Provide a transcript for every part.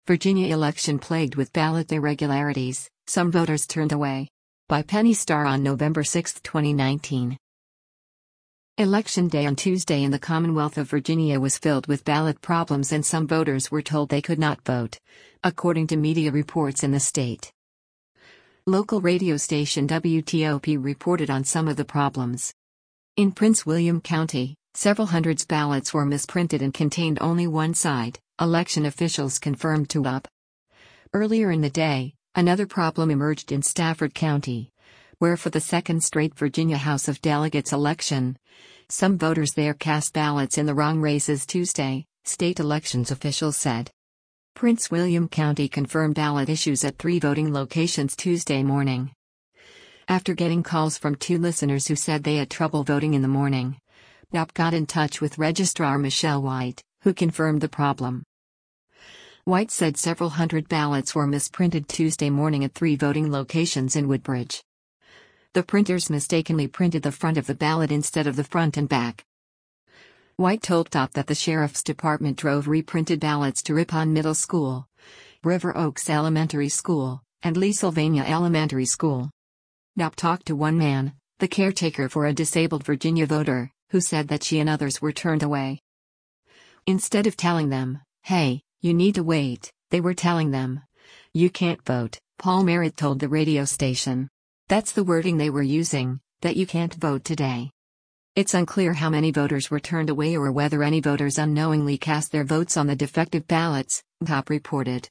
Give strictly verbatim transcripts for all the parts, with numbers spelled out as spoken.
Virginia election plagued with ballot irregularities, some voters turned away. By Penny Starr on November sixth, twenty nineteen. Election day on Tuesday in the Commonwealth of Virginia was filled with ballot problems and some voters were told they could not vote, according to media reports in the state. Local radio station W T O P reported on some of the problems. In Prince William County, several hundreds ballots were misprinted and contained only one side, election officials confirmed to U P. Earlier in the day, another problem emerged in Stafford County, where for the second straight Virginia House of Delegates election, some voters there cast ballots in the wrong races Tuesday, state elections officials said. Prince William County confirmed ballot issues at three voting locations Tuesday morning. After getting calls from two listeners who said they had trouble voting in the morning, U P got in touch with Registrar Michelle White, who confirmed the problem. White said several hundred ballots were misprinted Tuesday morning at three voting locations in Woodbridge. The printers mistakenly printed the front of the ballot instead of the front and back. White told T O P that the Sheriff's Department drove reprinted ballots to Ripon Middle School, River Oaks Elementary School, and Lee Sylvania Elementary School. U P talked to one man, the caretaker for a disabled Virginia voter, who said that she and others were turned away. Instead of telling them, "Hey, you need to wait," they were telling them, "You can't vote," Paul Merritt told the radio station. That's the wording they were using, that you can't vote today. It's unclear how many voters were turned away or whether any voters unknowingly cast their votes on the defective ballots, T O P reported.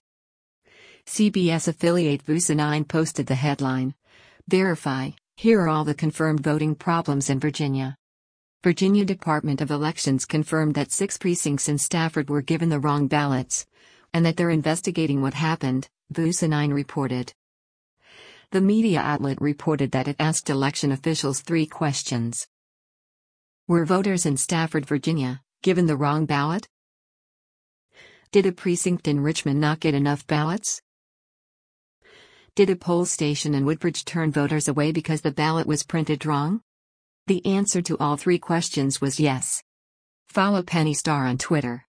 C B S affiliate V U S A nine posted the headline, "Verify, here are all the confirmed voting problems in Virginia." Virginia Department of Elections confirmed that six precincts in Stafford were given the wrong ballots, and that they're investigating what happened, V U S A nine reported. The media outlet reported that it asked election officials three questions. Were voters in Stafford, Virginia, given the wrong ballot? Did a precinct in Richmond not get enough ballots? Did a poll station in Woodbridge turn voters away because the ballot was printed wrong? The answer to all three questions was yes. Follow Penny Starr on Twitter.